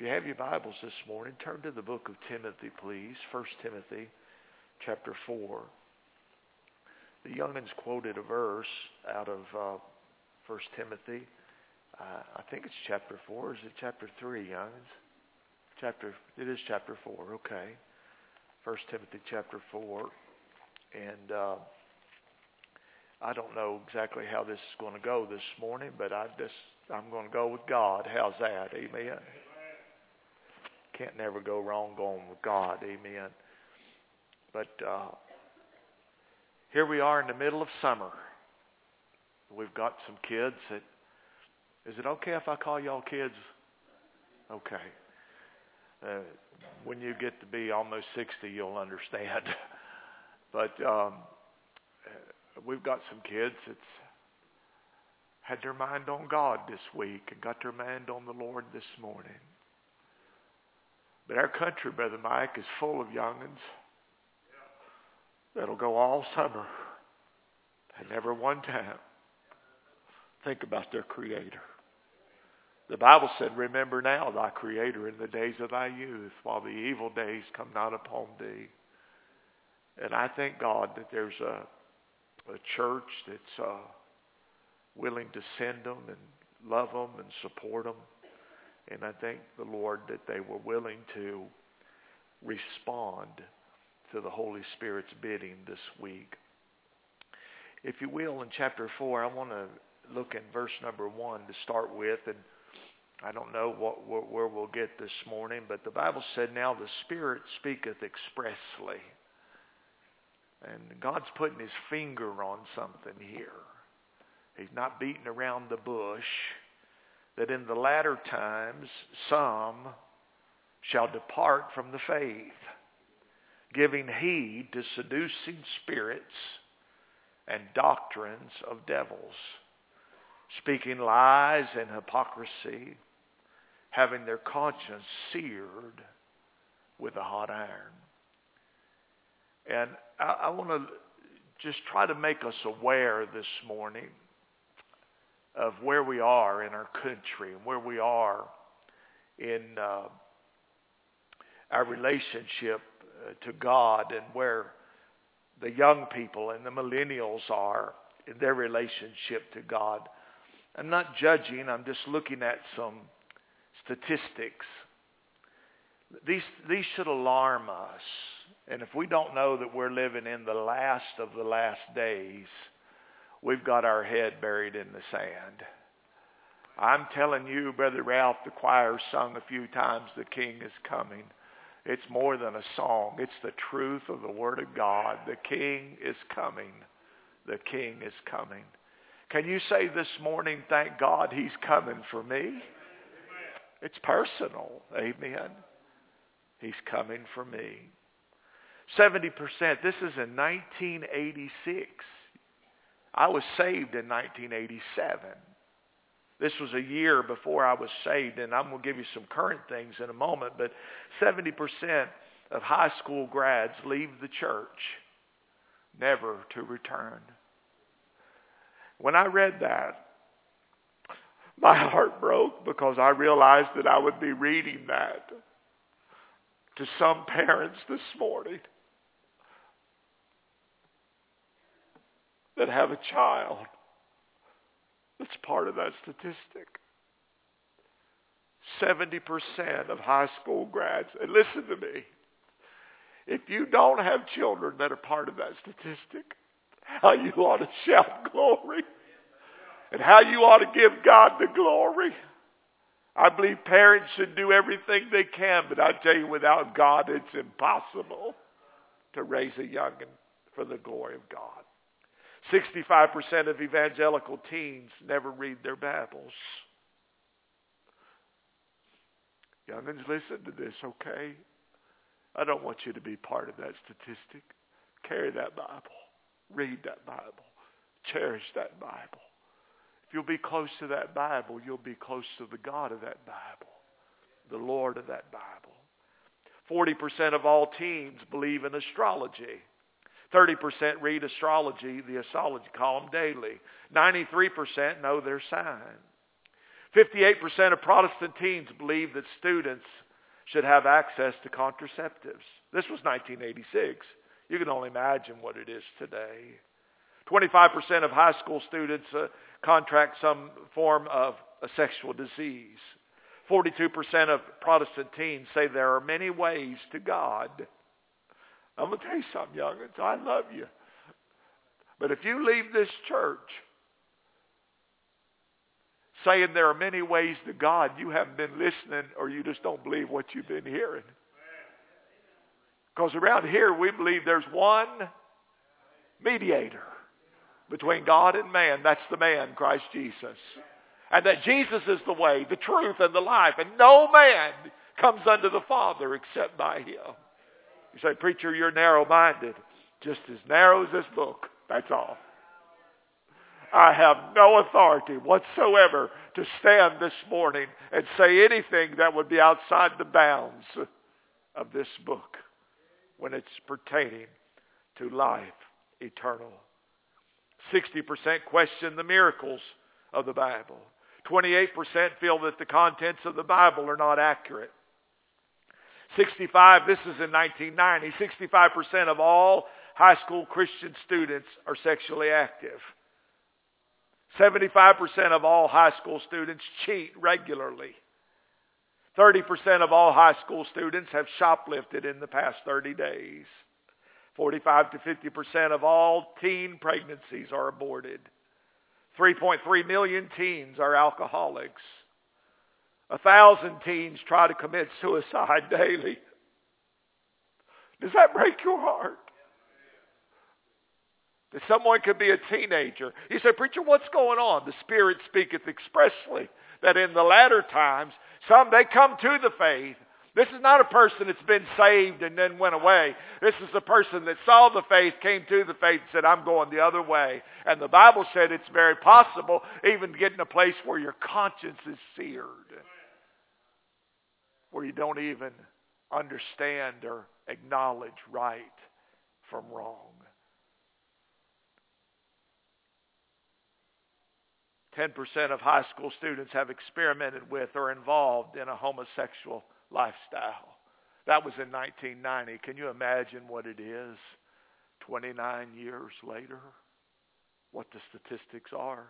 If you have your Bibles this morning, turn to the book of Timothy, please. 1 Timothy chapter 4. The young'uns quoted a verse out of 1 Timothy. I think it's chapter 4. Or is it chapter 3, young'uns? It is chapter 4. Okay. 1 Timothy chapter 4. And I don't know exactly how this is going to go this morning, but I'm going to go with God. How's that? Amen. Can't never go wrong going with God. Amen. But here we are in the middle of summer. We've got some kids that... Is it okay if I call y'all kids? Okay. When you get to be almost 60, you'll understand. But we've got some kids that's had their mind on God this week and got their mind on the Lord this morning. But our country, Brother Mike, is full of young'uns that'll go all summer and never one time think about their Creator. The Bible said, remember now thy Creator in the days of thy youth, while the evil days come not upon thee. And I thank God that there's a church that's willing to send them and love them and support them. And I thank the Lord that they were willing to respond to the Holy Spirit's bidding this week. If you will, in chapter 4, I want to look in verse number 1 to start with. And I don't know where we'll get this morning, but the Bible said, now the Spirit speaketh expressly. And God's putting his finger on something here. He's not beating around the bush. That in the latter times some shall depart from the faith, giving heed to seducing spirits and doctrines of devils, speaking lies and hypocrisy, having their conscience seared with a hot iron. And I want to just try to make us aware this morning of where we are in our country and where we are in our relationship to God, and where the young people and the millennials are in their relationship to God. I'm not judging, I'm just looking at some statistics. These should alarm us. And if we don't know that we're living in the last of the last days, we've got our head buried in the sand. I'm telling you, Brother Ralph, the choir sung a few times, the King is coming. It's more than a song. It's the truth of the Word of God. The King is coming. The King is coming. Can you say this morning, thank God he's coming for me? It's personal. Amen. He's coming for me. 70%. This is in 1986. I was saved in 1987. This was a year before I was saved, and I'm going to give you some current things in a moment, but 70% of high school grads leave the church never to return. When I read that, my heart broke, because I realized that I would be reading that to some parents this morning that have a child that's part of that statistic. 70% of high school grads, and listen to me, if you don't have children that are part of that statistic, how you ought to shout glory, and how you ought to give God the glory. I believe parents should do everything they can, but I tell you, without God, it's impossible to raise a young'un for the glory of God. 65% of evangelical teens never read their Bibles. Young'uns, listen to this, okay? I don't want you to be part of that statistic. Carry that Bible. Read that Bible. Cherish that Bible. If you'll be close to that Bible, you'll be close to the God of that Bible, the Lord of that Bible. 40% of all teens believe in astrology. 30% read astrology, the astrology column daily. 93% know their sign. 58% of Protestant teens believe that students should have access to contraceptives. This was 1986. You can only imagine what it is today. 25% of high school students contract some form of a sexual disease. 42% of Protestant teens say there are many ways to God. I'm going to tell you something, young'uns. I love you. But if you leave this church saying there are many ways to God, you haven't been listening, or you just don't believe what you've been hearing. Because around here we believe there's one mediator between God and man. That's the man, Christ Jesus. And that Jesus is the way, the truth, and the life. And no man comes unto the Father except by him. You say, preacher, you're narrow-minded. Just as narrow as this book. That's all. I have no authority whatsoever to stand this morning and say anything that would be outside the bounds of this book when it's pertaining to life eternal. 60% question the miracles of the Bible. 28% feel that the contents of the Bible are not accurate. 65, this is in 1990, 65% of all high school Christian students are sexually active. 75% of all high school students cheat regularly. 30% of all high school students have shoplifted in the past 30 days. 45 to 50% of all teen pregnancies are aborted. 3.3 million teens are alcoholics. 1,000 teens try to commit suicide daily. Does that break your heart? That someone could be a teenager. You say, preacher, what's going on? The Spirit speaketh expressly that in the latter times, some they come to the faith. This is not a person that's been saved and then went away. This is a person that saw the faith, came to the faith, and said, I'm going the other way. And the Bible said it's very possible even to get in a place where your conscience is seared, where you don't even understand or acknowledge right from wrong. 10% of high school students have experimented with or involved in a homosexual lifestyle. That was in 1990. Can you imagine what it is 29 years later? What the statistics are?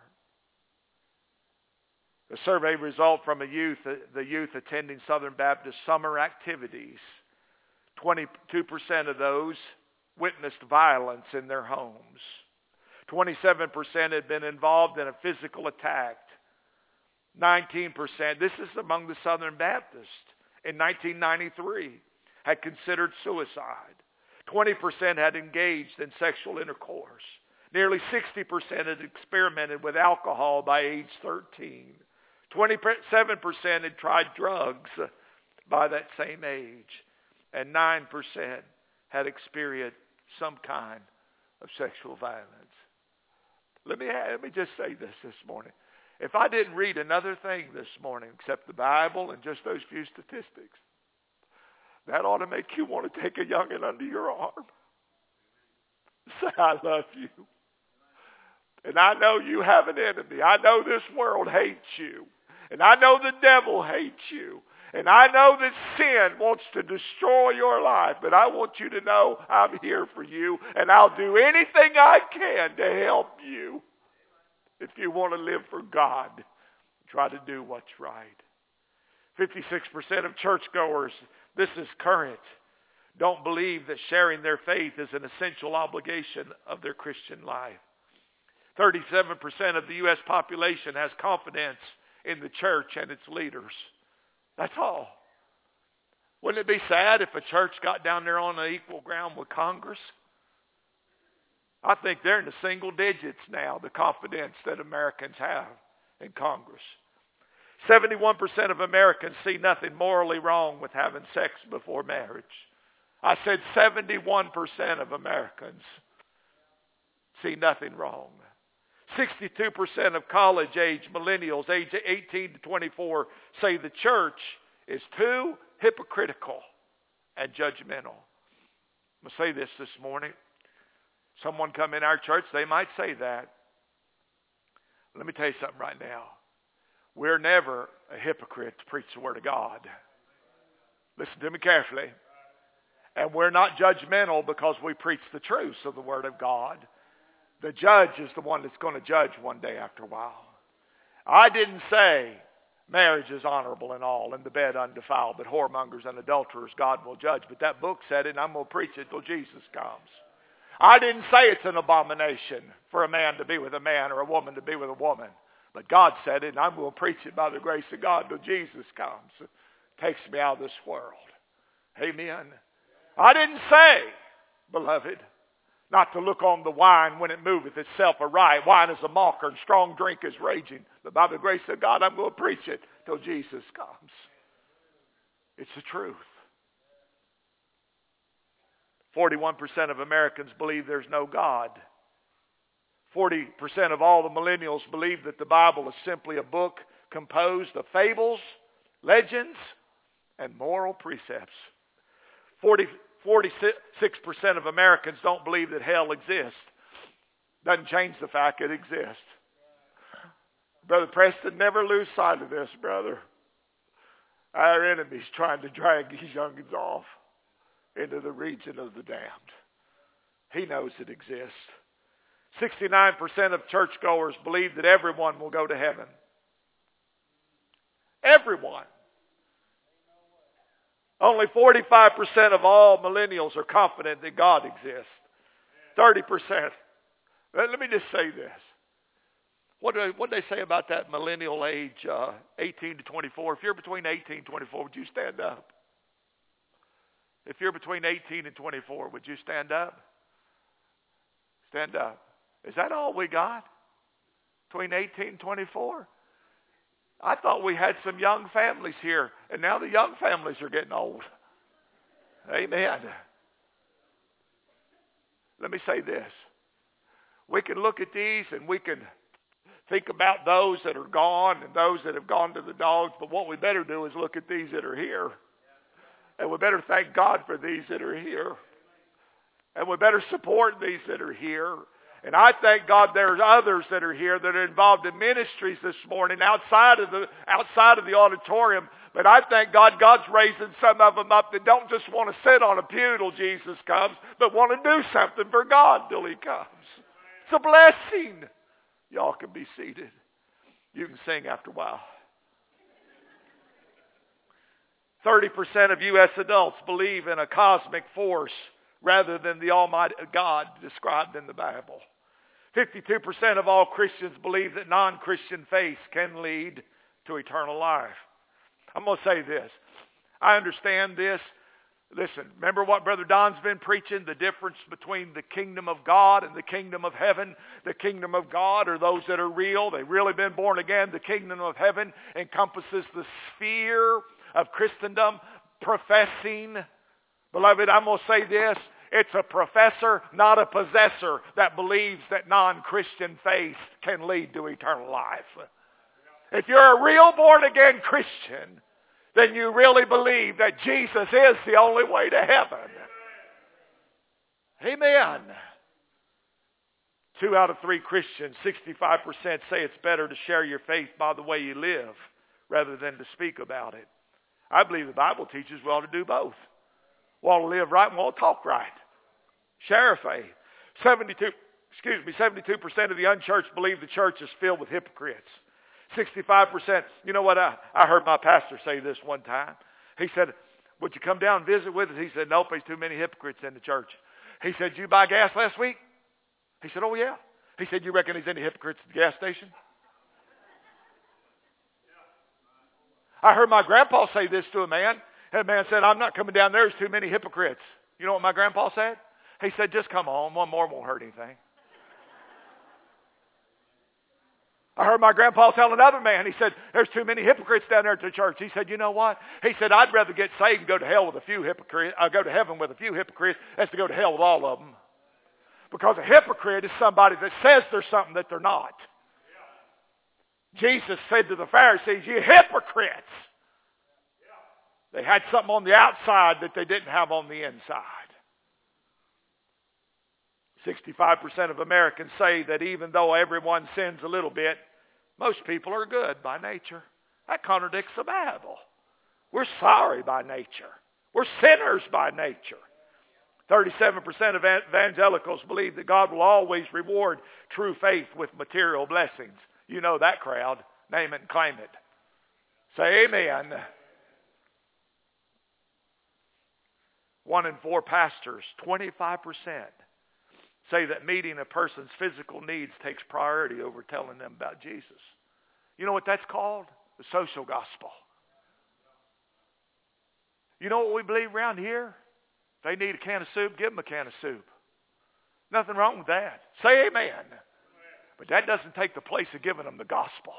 A survey result from the youth attending Southern Baptist summer activities. 22% of those witnessed violence in their homes. 27% had been involved in a physical attack. 19%, this is among the Southern Baptists, in 1993, had considered suicide. 20% had engaged in sexual intercourse. Nearly 60% had experimented with alcohol by age 13. 27% had tried drugs by that same age. And 9% had experienced some kind of sexual violence. Let me just say this morning. If I didn't read another thing this morning except the Bible and just those few statistics, that ought to make you want to take a youngin' under your arm. Say, I love you. And I know you have an enemy. I know this world hates you. And I know the devil hates you. And I know that sin wants to destroy your life. But I want you to know I'm here for you. And I'll do anything I can to help you. If you want to live for God, try to do what's right. 56% of churchgoers, this is current, don't believe that sharing their faith is an essential obligation of their Christian life. 37% of the U.S. population has confidence in the church and its leaders. That's all. Wouldn't it be sad if a church got down there on an equal ground with Congress? I think they're in the single digits now, the confidence that Americans have in Congress. 71% of Americans see nothing morally wrong with having sex before marriage. I said 71% of Americans see nothing wrong. 62% of college-age millennials, age 18 to 24, say the church is too hypocritical and judgmental. I'm going to say this morning. Someone come in our church, they might say that. Let me tell you something right now. We're never a hypocrite to preach the Word of God. Listen to me carefully. And we're not judgmental because we preach the truths of the Word of God. The judge is the one that's going to judge one day after a while. I didn't say marriage is honorable and all, and the bed undefiled, but whoremongers and adulterers God will judge. But that book said it, and I'm going to preach it till Jesus comes. I didn't say it's an abomination for a man to be with a man or a woman to be with a woman. But God said it, and I'm going to preach it by the grace of God till Jesus comes. It takes me out of this world. Amen. I didn't say, beloved, not to look on the wine when it moveth itself aright. Wine is a mocker and strong drink is raging. But by the grace of God, I'm going to preach it till Jesus comes. It's the truth. 41% of Americans believe there's no God. 40% of all the millennials believe that the Bible is simply a book composed of fables, legends, and moral precepts. 46% of Americans don't believe that hell exists. Doesn't change the fact it exists. Brother Preston, never lose sight of this, brother. Our enemy's trying to drag these youngins off into the region of the damned. He knows it exists. 69% of churchgoers believe that everyone will go to heaven. Everyone. Only 45% of all millennials are confident that God exists. 30%. Let me just say this. What do they say about that millennial age, 18 to 24? If you're between 18 and 24, would you stand up? If you're between 18 and 24, would you stand up? Stand up. Is that all we got? Between 18 and 24? I thought we had some young families here, and now the young families are getting old. Amen. Let me say this. We can look at these and we can think about those that are gone and those that have gone to the dogs, but what we better do is look at these that are here. And we better thank God for these that are here. And we better support these that are here. And I thank God there's others that are here that are involved in ministries this morning outside of the auditorium. But I thank God God's raising some of them up that don't just want to sit on a pew till Jesus comes, but want to do something for God till He comes. It's a blessing. Y'all can be seated. You can sing after a while. 30% of U.S. adults believe in a cosmic force rather than the Almighty God described in the Bible. 52% of all Christians believe that non-Christian faith can lead to eternal life. I'm going to say this. I understand this. Listen, remember what Brother Don's been preaching? The difference between the kingdom of God and the kingdom of heaven. The kingdom of God are those that are real. They've really been born again. The kingdom of heaven encompasses the sphere of Christendom, professing. Beloved, I'm going to say this. It's a professor, not a possessor, that believes that non-Christian faith can lead to eternal life. If you're a real born-again Christian, then you really believe that Jesus is the only way to heaven. Amen. 2 out of 3 Christians, 65% say it's better to share your faith by the way you live rather than to speak about it. I believe the Bible teaches we ought to do both. We ought to live right and we ought to talk right. Share a faith. 72% of the unchurched believe the church is filled with hypocrites. 65%. You know what? I heard my pastor say this one time. He said, would you come down and visit with us? He said, nope, there's too many hypocrites in the church. He said, did you buy gas last week? He said, oh yeah. He said, you reckon there's any hypocrites at the gas station? I heard my grandpa say this to a man. And the man said, I'm not coming down there. There's too many hypocrites. You know what my grandpa said? He said, just come on. One more won't hurt anything. I heard my grandpa tell another man, he said, there's too many hypocrites down there at the church. He said, you know what? He said, I'd rather get saved and go to hell with a few hypocrites, go to heaven with a few hypocrites, as to go to hell with all of them. Because a hypocrite is somebody that says there's something that they're not. Jesus said to the Pharisees, you hypocrites. They had something on the outside that they didn't have on the inside. 65% of Americans say that even though everyone sins a little bit, Most people are good by nature. That contradicts the Bible. We're sorry by nature. We're sinners by nature. 37% of evangelicals believe that God will always reward true faith with material blessings. You know that crowd. Name it and claim it. Say amen. 1 in 4 pastors, 25%, say that meeting a person's physical needs takes priority over telling them about Jesus. You know what that's called? The social gospel. You know what we believe around here? If they need a can of soup, give them a can of soup. Nothing wrong with that. Say amen. But that doesn't take the place of giving them the gospel.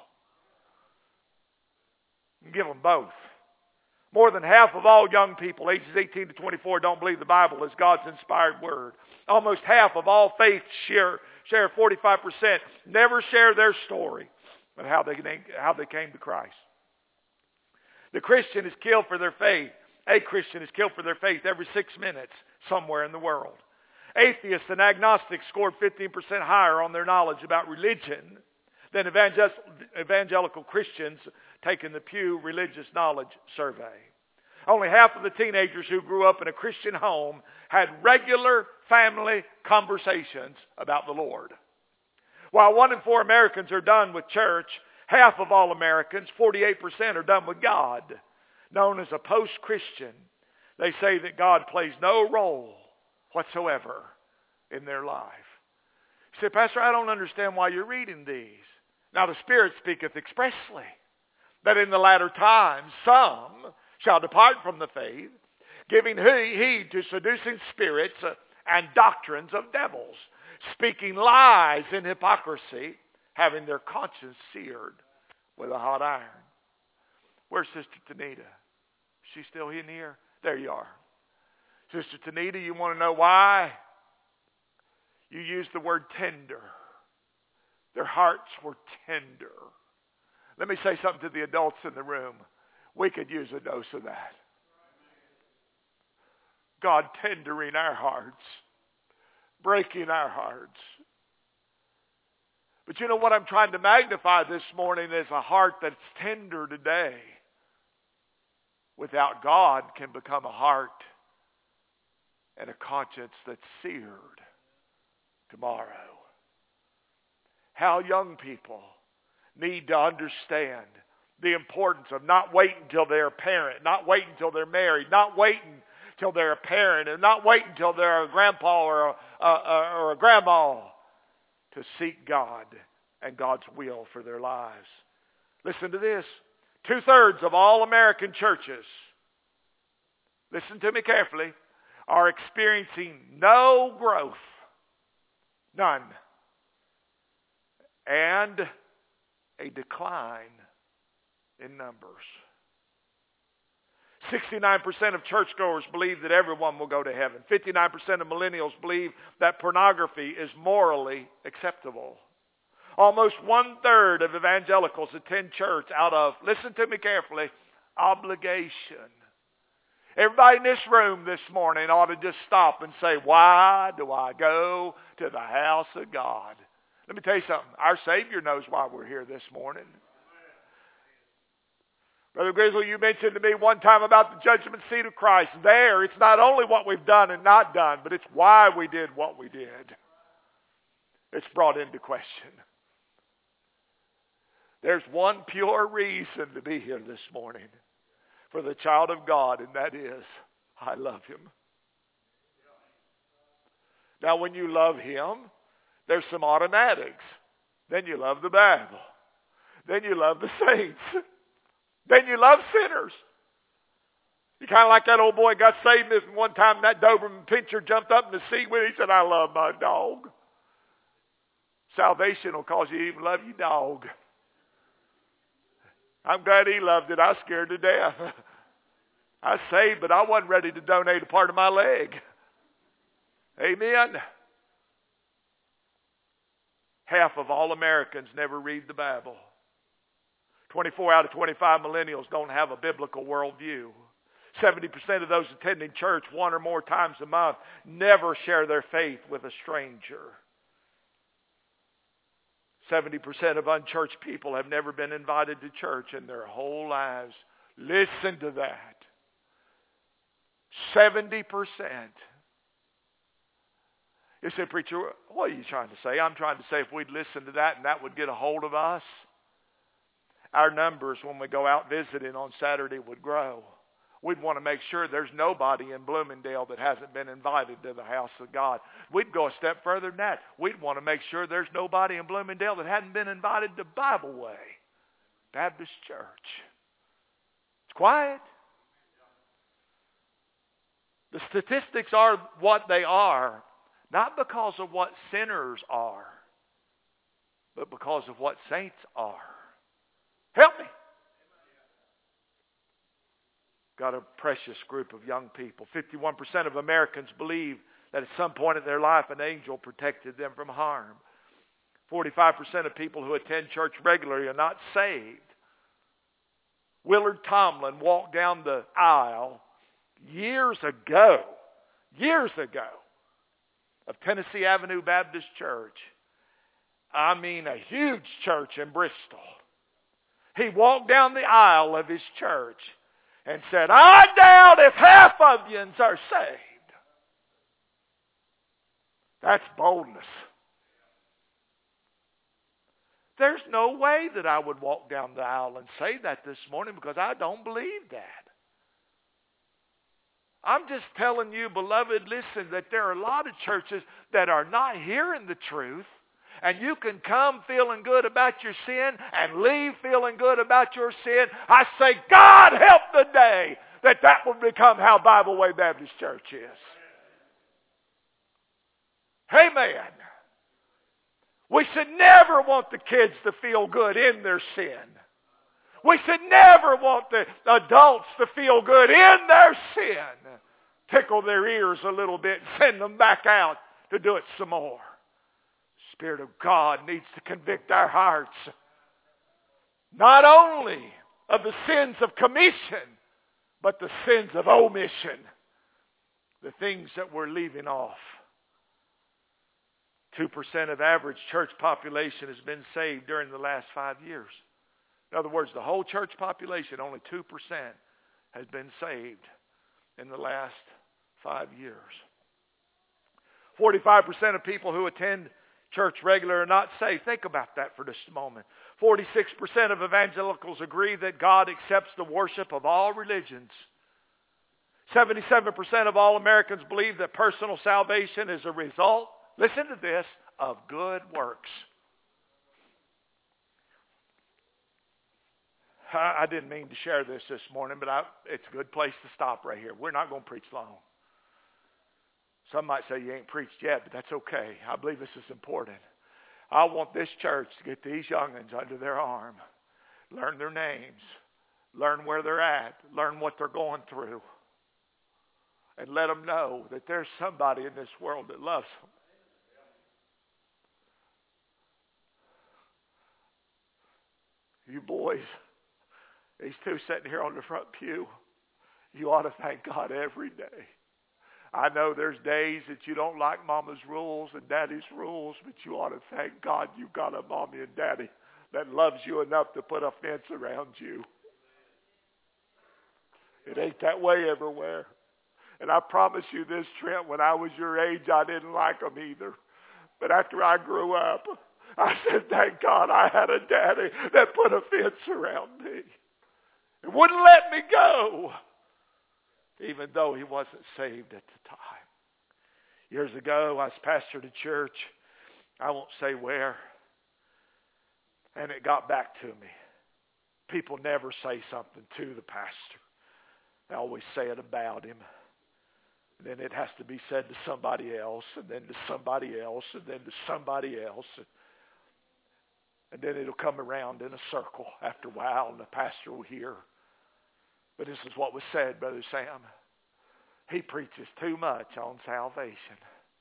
You can give them both. More than half of all young people, ages 18 to 24, don't believe the Bible is God's inspired word. Almost half of all faiths share 45%, never share their story of how they came to Christ. The Christian is killed for their faith. A Christian is killed for their faith every 6 minutes somewhere in the world. Atheists and agnostics scored 15% higher on their knowledge about religion than evangelical Christians taking the Pew Religious Knowledge Survey. Only half of the teenagers who grew up in a Christian home had regular family conversations about the Lord. While 1 in 4 Americans are done with church, half of all Americans, 48%, are done with God. Known as a post-Christian, they say that God plays no role whatsoever in their life. You say, Pastor, I don't understand why you're reading these. Now the Spirit speaketh expressly that in the latter times some shall depart from the faith, giving heed to seducing spirits and doctrines of devils, speaking lies in hypocrisy, having their conscience seared with a hot iron. Where's Sister Tanita? Is she still in here? There you are. Sister Tanita, you want to know why? You used the word tender. Their hearts were tender. Let me say something to the adults in the room. We could use a dose of that. God tendering our hearts, breaking our hearts. But you know what I'm trying to magnify this morning is a heart that's tender today without God can become a heart and a conscience that's seared tomorrow. How young people need to understand the importance of not waiting till they're a parent, not waiting till they're married, not waiting till they're a parent, and not waiting till they're a grandpa or a grandma to seek God and God's will for their lives. Listen to this. 2/3 of all American churches, listen to me carefully, are experiencing no growth. None. And a decline in numbers. 69% of churchgoers believe that everyone will go to heaven. 59% of millennials believe that pornography is morally acceptable. Almost 1/3 of evangelicals attend church out of, listen to me carefully, obligation. Everybody in this room this morning ought to just stop and say, why do I go to the house of God? Let me tell you something. Our Savior knows why we're here this morning. Brother Grizzly, you mentioned to me one time about the judgment seat of Christ. There, it's not only what we've done and not done, but it's why we did what we did. It's brought into question. There's one pure reason to be here this morning for the child of God, and that is, I love Him. Now, when you love Him, there's some automatics. Then you love the Bible. Then you love the saints. Then you love sinners. You kind of like that old boy got saved this one time, that Doberman Pinscher jumped up in the seat with him. He said, I love my dog. Salvation will cause you to even love your dog. I'm glad he loved it. I was scared to death. I was saved, but I wasn't ready to donate a part of my leg. Amen. Half of all Americans never read the Bible. 24 out of 25 millennials don't have a biblical worldview. 70% of those attending church 1 or more times a month never share their faith with a stranger. 70% of unchurched people have never been invited to church in their whole lives. Listen to that. 70%. You say, preacher, what are you trying to say? I'm trying to say if we'd listen to that and that would get a hold of us, our numbers when we go out visiting on Saturday would grow. We'd want to make sure there's nobody in Bloomingdale that hasn't been invited to the house of God. We'd go a step further than that. We'd want to make sure there's nobody in Bloomingdale that hadn't been invited to Bible Way Baptist Church. It's quiet. The statistics are what they are, not because of what sinners are, but because of what saints are. Help me. Got a precious group of young people. 51% of Americans believe that at some point in their life an angel protected them from harm. 45% of people who attend church regularly are not saved. Willard Tomlin walked down the aisle years ago of Tennessee Avenue Baptist Church. I mean a huge church in Bristol. He walked down the aisle of his church and said, I doubt if half of yous are saved. That's boldness. There's no way that I would walk down the aisle and say that this morning because I don't believe that. I'm just telling you, beloved, listen, that there are a lot of churches that are not hearing the truth. And you can come feeling good about your sin and leave feeling good about your sin. I say, God help the day that will become how Bible Way Baptist Church is. Amen. We should never want the kids to feel good in their sin. We should never want the adults to feel good in their sin. Tickle their ears a little bit and send them back out to do it some more. Spirit of God needs to convict our hearts, not only of the sins of commission, but the sins of omission, the things that we're leaving off. 2% of average church population has been saved during the last 5 years. In other words, the whole church population, only 2% has been saved in the last 5 years. 45% of people who attend church regular are not saved. Think about that for just a moment. 46% of evangelicals agree that God accepts the worship of all religions. 77% of all Americans believe that personal salvation is a result, listen to this, of good works. I didn't mean to share this morning, but it's a good place to stop right here. We're not going to preach long. Some might say you ain't preached yet, but that's okay. I believe this is important. I want this church to get these young'uns under their arm, learn their names, learn where they're at, learn what they're going through, and let them know that there's somebody in this world that loves them. You boys, these two sitting here on the front pew, you ought to thank God every day. I know there's days that you don't like mama's rules and daddy's rules, but you ought to thank God you got a mommy and daddy that loves you enough to put a fence around you. It ain't that way everywhere. And I promise you this, Trent, when I was your age, I didn't like them either. But after I grew up, I said, thank God I had a daddy that put a fence around me. It wouldn't let me go, even though he wasn't saved at the time. Years ago, I was pastor to church. I won't say where. And it got back to me. People never say something to the pastor. They always say it about him. And then it has to be said to somebody else, and then to somebody else, and then to somebody else. And then it'll come around in a circle after a while, and the pastor will hear. But this is what was said, Brother Sam. He preaches too much on salvation.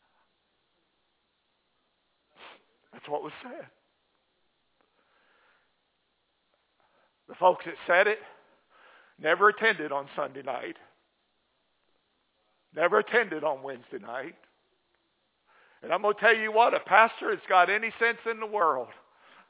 That's what was said. The folks that said it never attended on Sunday night. Never attended on Wednesday night. And I'm going to tell you what, a pastor that's got any sense in the world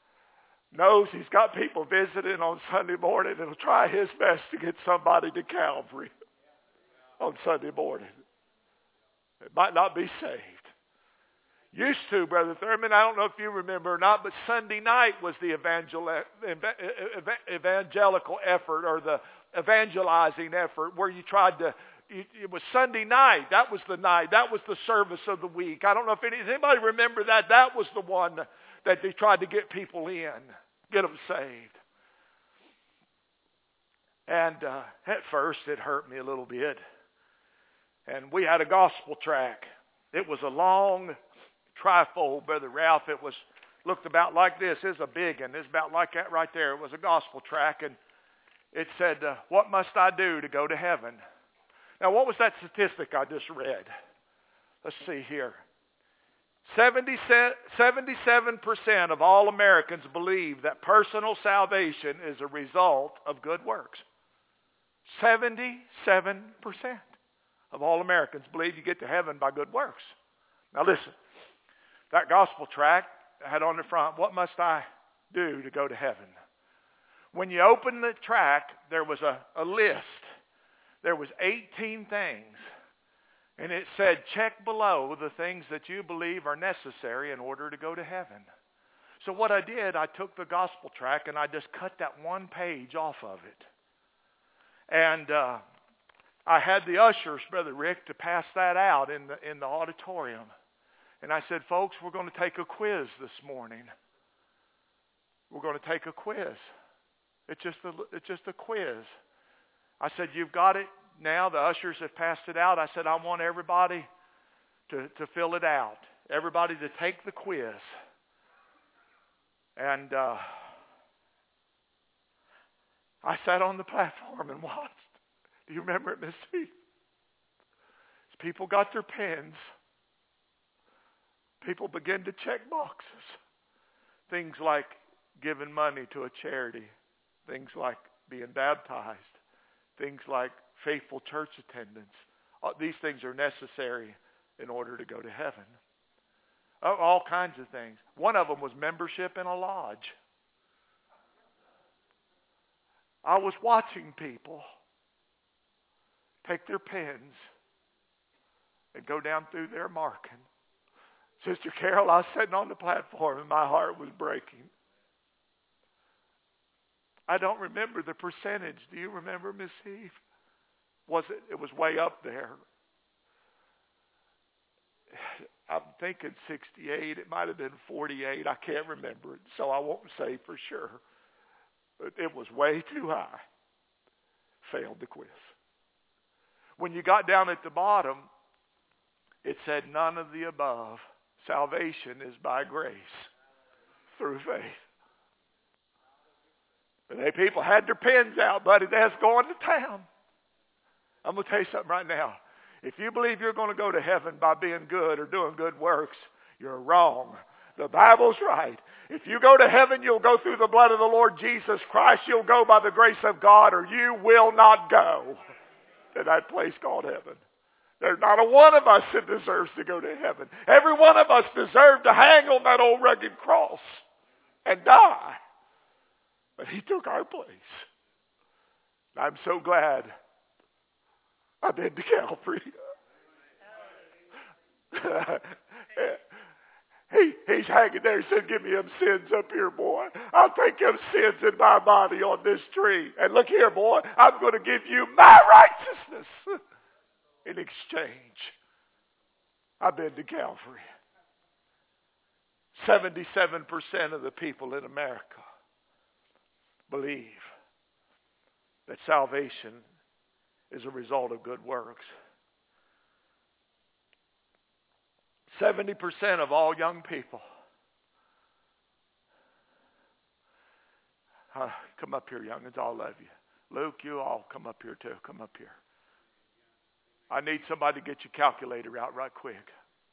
knows he's got people visiting on Sunday morning and will try his best to get somebody to Calvary on Sunday morning. It might not be saved. Used to, Brother Thurman, I don't know if you remember or not, but Sunday night was the evangelical effort or the evangelizing effort where you tried to, it was Sunday night. That was the night. That was the service of the week. I don't know if anybody remember that. That was the one that they tried to get people in, get them saved. And at first it hurt me a little bit. And we had a gospel track. It was a long trifold, Brother Ralph. It was looked about like this. It's a big one. It's about like that right there. It was a gospel track, and it said, what must I do to go to heaven? Now, what was that statistic I just read? Let's see here. 77% of all Americans believe that personal salvation is a result of good works. 77% of all Americans believe you get to heaven by good works. Now listen, that gospel tract had on the front, what must I do to go to heaven? When you open the tract, there was a list. There was 18 things. And it said, check below the things that you believe are necessary in order to go to heaven. So what I did, I took the gospel tract and I just cut that one page off of it. And I had the ushers, Brother Rick, to pass that out in the auditorium. And I said, folks, we're going to take a quiz this morning. We're going to take a quiz. It's just a quiz. I said, you've got it now. The ushers have passed it out. I said, I want everybody to fill it out. Everybody to take the quiz. And I sat on the platform and watched. Do you remember it, Miss C? People got their pens. People began to check boxes. Things like giving money to a charity. Things like being baptized. Things like faithful church attendance. These things are necessary in order to go to heaven. All kinds of things. One of them was membership in a lodge. I was watching people take their pens and go down through their marking. Sister Carol, I was sitting on the platform and my heart was breaking. I don't remember the percentage. Do you remember, Miss Eve? It was way up there. I'm thinking 68. It might have been 48. I can't remember it, so I won't say for sure. But it was way too high. Failed the quiz. When you got down at the bottom, it said none of the above. Salvation is by grace through faith. But they people had their pens out, buddy. That's going to town. I'm going to tell you something right now. If you believe you're going to go to heaven by being good or doing good works, you're wrong. The Bible's right. If you go to heaven, you'll go through the blood of the Lord Jesus Christ. You'll go by the grace of God, or you will not go to that place called heaven. There's not a one of us that deserves to go to heaven. Every one of us deserved to hang on that old rugged cross and die. But he took our place. I'm so glad I've been to Calvary. He's hanging there. He said, give me them sins up here, boy. I'll take them sins in my body on this tree. And look here, boy, I'm going to give you my righteousness in exchange. I've been to Calvary. 77% of the people in America believe that salvation is a result of good works. 70% of all young people. Come up here, young'uns. I love you. Luke, you all come up here too. Come up here. I need somebody to get your calculator out right quick.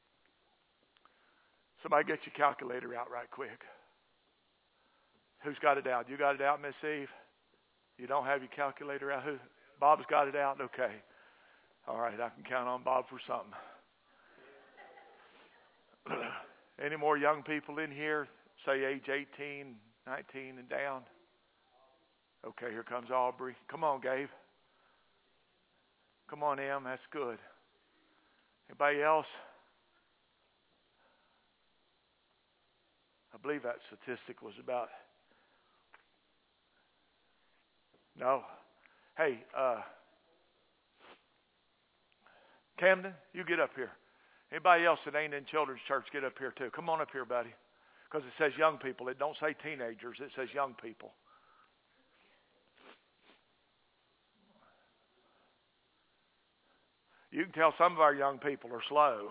Somebody get your calculator out right quick. Who's got it out? You got it out, Miss Eve? You don't have your calculator out? Who? Bob's got it out? Okay. All right, I can count on Bob for something. Any more young people in here, say age 18, 19 and down. Okay, here comes Aubrey. Come on, Gabe. Come on, Em. That's good. Anybody else? I believe that statistic was about... No. Hey, Camden, you get up here. Anybody else that ain't in children's church, get up here too. Come on up here, buddy. Because it says young people. It don't say teenagers. It says young people. You can tell some of our young people are slow.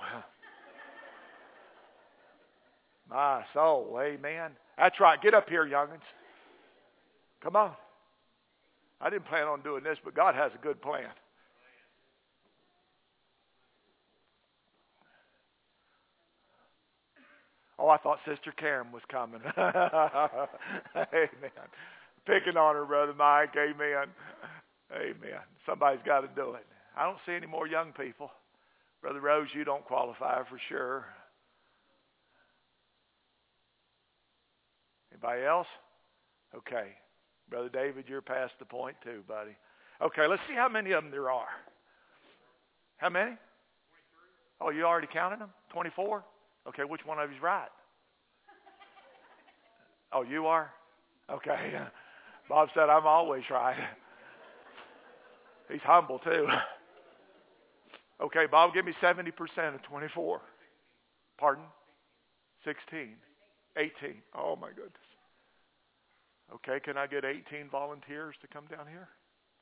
My soul, amen. That's right. Get up here, young'uns. Come on. I didn't plan on doing this, but God has a good plan. Oh, I thought Sister Karen was coming. Amen. Picking on her, Brother Mike. Amen. Amen. Somebody's got to do it. I don't see any more young people. Brother Rose, you don't qualify for sure. Anybody else? Okay. Brother David, you're past the point too, buddy. Okay, let's see how many of them there are. How many? 23. Oh, you already counted them? 24? Okay, which one of you's right? Oh, you are? Okay. Bob said I'm always right. He's humble too. Okay, Bob, give me 70% of 24. Pardon? 16. 18. Oh, my goodness. Okay, can I get 18 volunteers to come down here?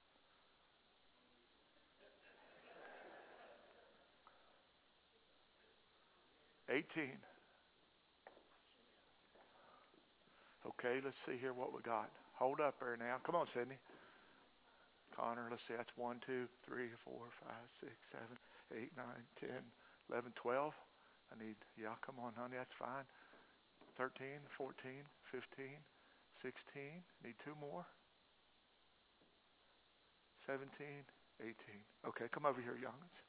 $18. Okay, let's see here what we got. Hold up there now. Come on, Sydney. Connor, let's see. That's 1, 2, 3, 4, 5, 6, 7, 8, 9, 10, 11, 12. I need, come on, honey. That's fine. 13, 14, 15, 16. Need 2 more. 17, 18. Okay, come over here, young'uns.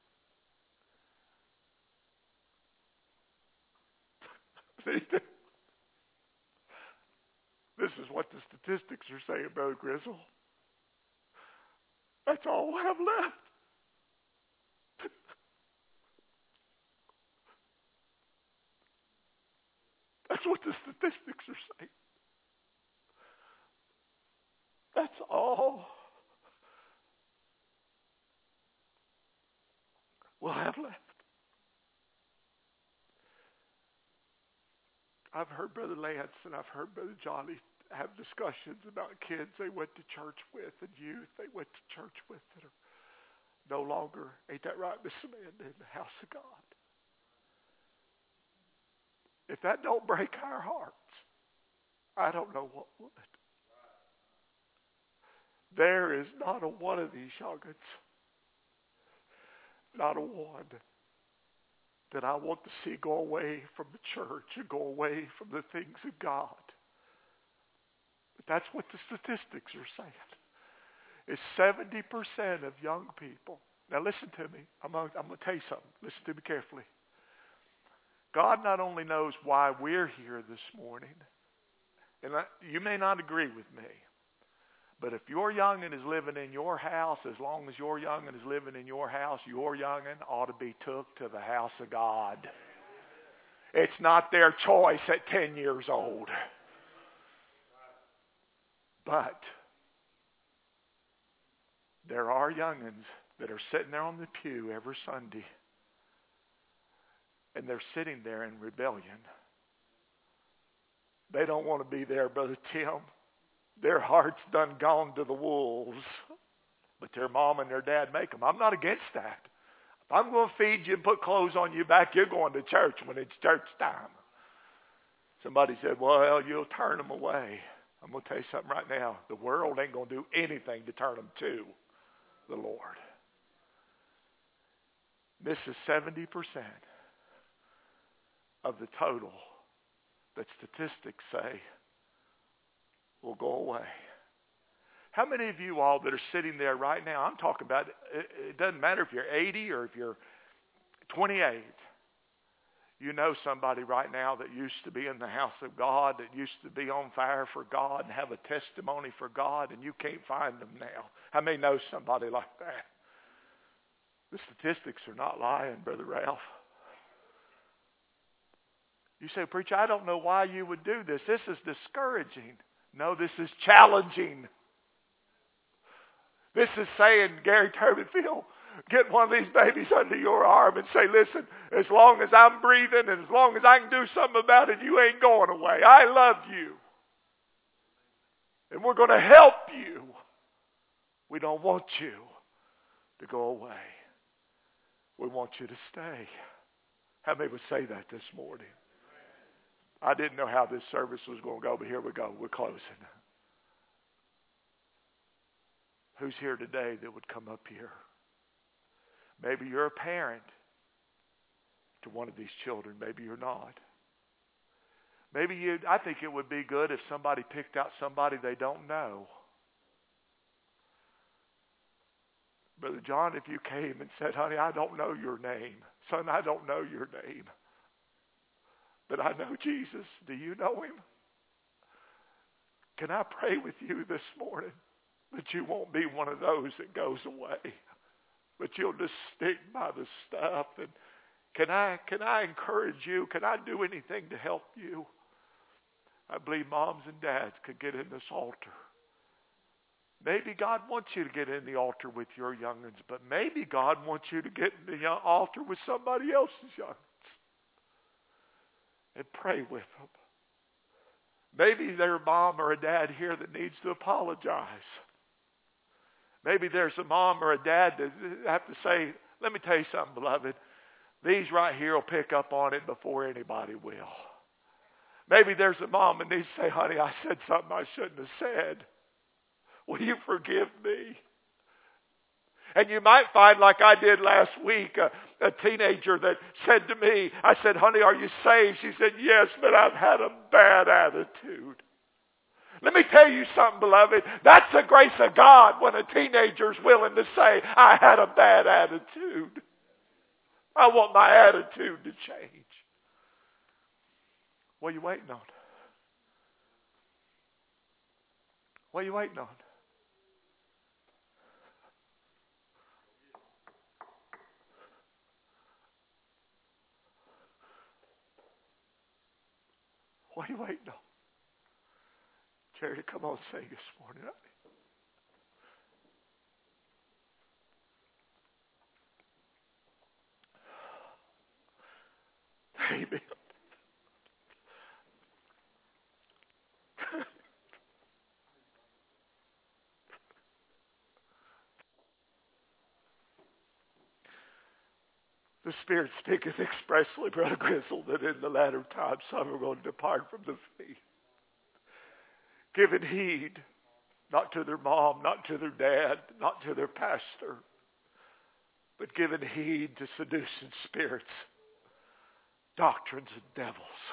This is what the statistics are saying, Brother Grizzle. That's all I have left. That's what the statistics are saying. That's all we'll have left. I've heard Brother Lance and I've heard Brother Johnny have discussions about kids they went to church with and youth they went to church with that are no longer, ain't that right, Miss Amanda, in the house of God. If that don't break our hearts, I don't know what would. There is not a one of these young'uns, not a one, that I want to see go away from the church and go away from the things of God. But that's what the statistics are saying. It's 70% of young people. Now listen to me. I'm going to tell you something. Listen to me carefully. God not only knows why we're here this morning, and you may not agree with me, but if your young'un is living in your house, as long as your young'un is living in your house, your young'un ought to be took to the house of God. It's not their choice at 10 years old. But there are young'uns that are sitting there on the pew every Sunday, and they're sitting there in rebellion. They don't want to be there, Brother Tim. Their heart's done gone to the wolves. But their mom and their dad make them. I'm not against that. If I'm going to feed you and put clothes on you back, you're going to church when it's church time. Somebody said, well, you'll turn them away. I'm going to tell you something right now. The world ain't going to do anything to turn them to the Lord. This is 70% of the total that statistics say will go away. How many of you all that are sitting there right now, I'm talking about, it doesn't matter if you're 80 or if you're 28, You know somebody right now that used to be in the house of God, that used to be on fire for God and have a testimony for God, and you can't find them now. How many know somebody like that? The statistics are not lying, Brother Ralph. You say, preacher, I don't know why you would do this. This is discouraging. No, this is challenging. This is saying, Gary Turbanfield, get one of these babies under your arm and say, listen, as long as I'm breathing and as long as I can do something about it, you ain't going away. I love you. And we're going to help you. We don't want you to go away. We want you to stay. How many would say that this morning? I didn't know how this service was going to go, but here we go. We're closing. Who's here today that would come up here? Maybe you're a parent to one of these children. Maybe you're not. I think it would be good if somebody picked out somebody they don't know. Brother John, if you came and said, honey, I don't know your name. Son, I don't know your name. But I know Jesus. Do you know him? Can I pray with you this morning that you won't be one of those that goes away, but you'll just stick by the stuff? And can I encourage you? Can I do anything to help you? I believe moms and dads could get in this altar. Maybe God wants you to get in the altar with your young'uns, but maybe God wants you to get in the altar with somebody else's young'uns and pray with them. Maybe there's a mom or a dad here that needs to apologize. Maybe there's a mom or a dad that have to say, let me tell you something, beloved. These right here will pick up on it before anybody will. Maybe there's a mom that needs to say, honey, I said something I shouldn't have said. Will you forgive me? And you might find, like I did last week, a teenager that said to me, I said, honey, are you saved? She said, yes, but I've had a bad attitude. Let me tell you something, beloved. That's the grace of God when a teenager's willing to say, I had a bad attitude. I want my attitude to change. What are you waiting on? What are you waiting on? What are you waiting on? Charity, come on, sing this morning. Amen. The Spirit speaketh expressly, Brother Gristle, that in the latter times some are going to depart from the faith, giving heed not to their mom, not to their dad, not to their pastor, but giving heed to seducing spirits, doctrines, and devils.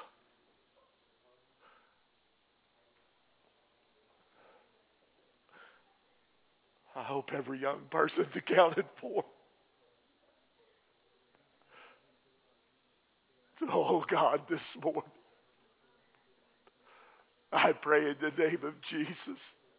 I hope every young person's accounted for. Oh God, this morning, I pray in the name of Jesus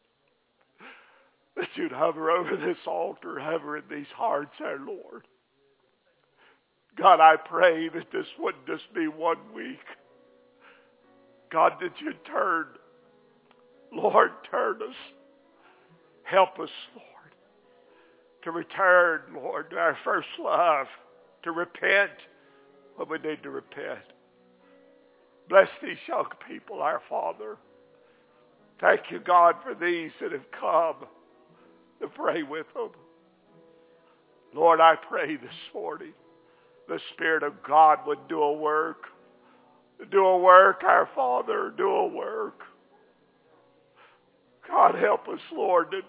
that you'd hover over this altar, hover in these hearts, our Lord. God, I pray that this wouldn't just be 1 week. God, that you'd turn. Lord, turn us. Help us, Lord, to return, Lord, to our first love, to repent when we need to repent. Bless these young people, our Father. Thank you, God, for these that have come to pray with them. Lord, I pray this morning the Spirit of God would do a work. Do a work, our Father, do a work. God, help us, Lord, that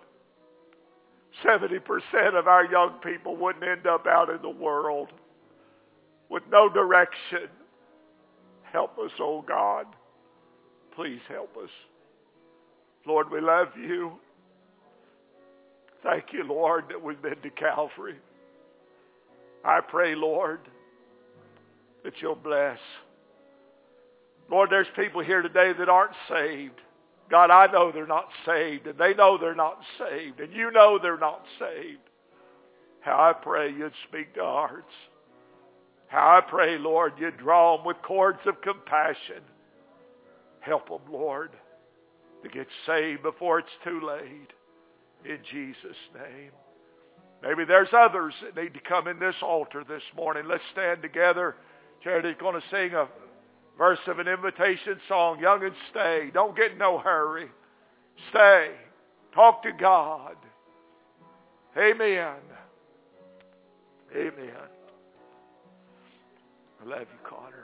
70% of our young people wouldn't end up out in the world with no direction. Help us, oh God. Please help us. Lord, we love you. Thank you, Lord, that we've been to Calvary. I pray, Lord, that you'll bless. Lord, there's people here today that aren't saved. God, I know they're not saved, and they know they're not saved, and you know they're not saved. How I pray you'd speak to our hearts. How I pray, Lord, you'd draw them with cords of compassion. Help them, Lord, to get saved before it's too late. In Jesus' name. Maybe there's others that need to come in this altar this morning. Let's stand together. Charity's going to sing a verse of an invitation song. Young and stay. Don't get in no hurry. Stay. Talk to God. Amen. Amen. I love you, Connor.